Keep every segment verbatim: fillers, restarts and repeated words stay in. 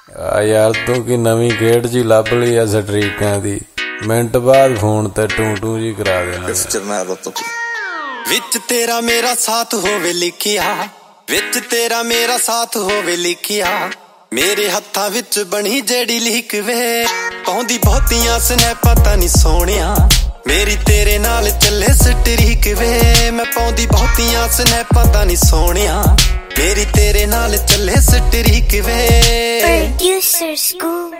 ਆ ਯਾਰ ਤੂੰ ਕੀ ਨਵੀਂ ਖੇਡ ਜੀ ਲੱਭ ਲਈ ਆ ਸਟਰੀਕਾਂ ਦੀ, ਮਿੰਟ ਬਾਅਦ ਫੋਨ ਤੇ ਟੂ ਟੂ ਜੀ ਕਰਾ ਦੇਣਾ। ਵਿੱਚ ਤੇਰਾ ਮੇਰਾ ਸਾਥ ਹੋਵੇ ਲਿਖਿਆ, ਵਿੱਚ ਤੇਰਾ ਮੇਰਾ ਸਾਥ ਹੋਵੇ ਲਿਖਿਆ, ਮੇਰੇ ਹੱਥਾਂ ਵਿੱਚ ਬਣੀ ਜਿਹੜੀ ਲੀਕ ਵੇ, ਪਾਉਂਦੀ ਬਹੁਤੀਆਂ ਸਨੈਪਾਂ ਤਾਂ ਨੀ ਸੋਹਣਿਆ, ਮੇਰੀ ਤੇਰੇ ਨਾਲ ਚੱਲੇ ਸਟਰੀਕ ਵੇ, ਮੈਂ ਪਾਉਂਦੀ ਬਹੁਤੀਆਂ ਸਨੈਪਾਂ ਤਾਂ ਨੀ ਸੋਹਣਿਆ, ਮੇਰੀ ਤੇਰੇ ਨਾਲ ਚੱਲੇ ਸਟਰੀਕ ਵੇ। Producer School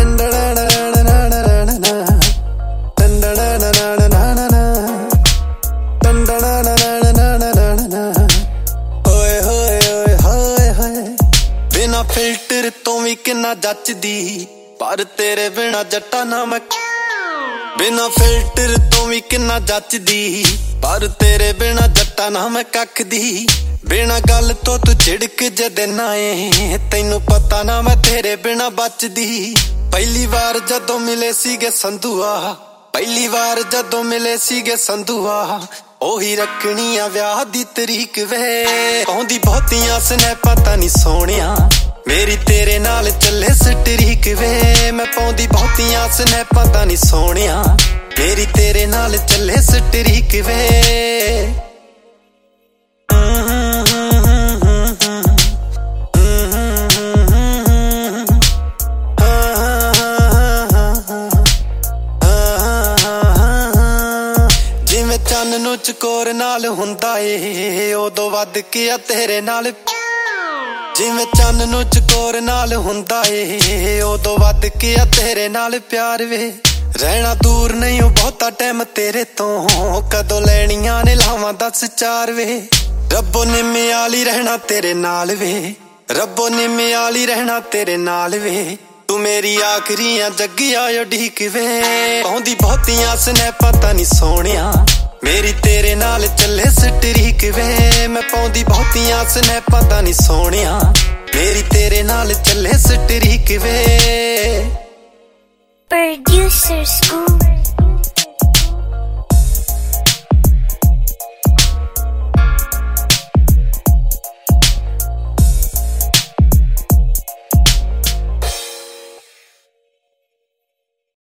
ਓਏ ਹੋਏ ਓਏ ਹੋਏ ਹੋਏ, ਬਿਨਾ ਫਿਲਟਰ ਤੋਂ ਵੀ ਕਿੰਨਾ ਜੱਚਦੀ, ਪਰ ਤੇਰੇ ਬਿਨਾ ਜੱਟਾ ਨਾ ਮੈਂ, ਬਿਨਾ ਫਿਲਟਰ ਤੋਂ ਵੀ ਕਿੰਨਾ ਜੱਚਦੀ, ਪਰ ਤੇਰੇ ਬਿਨਾ ਜੱਟਾ ਨਾ ਮੈਂ ਕੱਖਦੀ, ਬਿਨਾ ਗੱਲ ਤੋਂ ਤੂੰ ਝਿੜਕ ਜਦੇ ਨਾ ਏ, ਤੈਨੂੰ ਪਤਾ ਨਾ ਮੈਂ ਤੇਰੇ ਬਿਨਾ ਬਚਦੀ। ਪਹਿਲੀ ਵਾਰ ਜਦੋਂ ਮਿਲੇ ਸੀਗੇ ਸੰਧੂਆ, ਪਹਿਲੀ ਵਾਰ ਜਦੋਂ ਮਿਲੇ ਸੀਗੇ ਸੰਧੂਆ, ਉਹੀ ਰੱਖਣੀ ਆ ਵਿਆਹ ਦੀ ਤਰੀਕ ਵੇ, ਪਾਉਂਦੀ ਬਹੁਤੀਆਂ ਸਨੈਪਾਂ ਤਾਂ ਨੀ ਸੋਹਣਿਆ, ਮੇਰੀ ਤੇਰੇ ਨਾਲ ਚੱਲੇ ਸਟਰੀਕ ਵੇ, ਮੈਂ ਪਾਉਂਦੀ ਬਹੁਤੀਆਂ ਸਨੈਪਾਂ ਤਾਂ ਨੀ ਸੋਹਣਿਆ, ਮੇਰੀ ਤੇਰੇ ਨਾਲ ਚੱਲੇ ਸਟਰੀਕ ਵੇ। ਜਿਵੇਂ ਚੰਨ ਨੂੰ ਚਕੋਰ ਨਾਲ ਹੁੰਦਾ ਏ, ਉਦੋਂ ਵੱਧ ਕੇ ਆ ਤੇਰੇ ਨਾਲ, ਜਿਵੇਂ ਚੰਨ ਨੂੰ ਚਕੋਰ ਨਾਲ ਹੁੰਦਾ ਏ, ਉਦੋਂ ਵੱਧ ਕੇ ਆ ਤੇਰੇ ਨਾਲ ਪਿਆਰ ਵੇ, ਰਹਿਣਾ ਦੂਰ ਨਹੀਂ ਉਹ ਬਹੁਤਾ ਟਾਈਮ ਤੇਰੇ ਤੋਂ, ਕਦੋਂ ਲੈਣੀਆਂ ਨੇ ਲਾਵਾਂ ਦੱਸ ਚਾਰ ਵੇ, ਰੱਬੋ ਨਿੰਮੇ ਵਾਲੀ ਰਹਿਣਾ ਤੇਰੇ ਨਾਲ ਵੇ, ਰੱਬੋ ਨਿੰਮੇ ਵਾਲੀ ਰਹਿਣਾ ਤੇਰੇ ਨਾਲ ਵੇ, ਤੂੰ ਮੇਰੀ ਆਖਰੀ ਆ ਜੱਗਿਆ ਉਡੀਕ ਵੇ, ਪਾਉਂਦੀ ਬਹੁਤੀਆਂ ਸਨੈਪਾਂ ਤਾਂ ਨੀ ਸੋਹਣਿਆ, ਮੇਰੀ ਤੇਰੇ ਨਾਲ ਚੱਲੇ ਸਟਰੀਕ ਵੇ, ਮੈਂ ਪਾਉਂਦੀ ਬਹੁਤੀਆਂ ਸਨੈਪਾਂ ਤਾਂ ਨੀ ਸੋਹਣਿਆ, ਮੇਰੀ ਤੇਰੇ ਨਾਲ ਚੱਲੇ ਸਟਰੀਕ ਵੇ। Producer School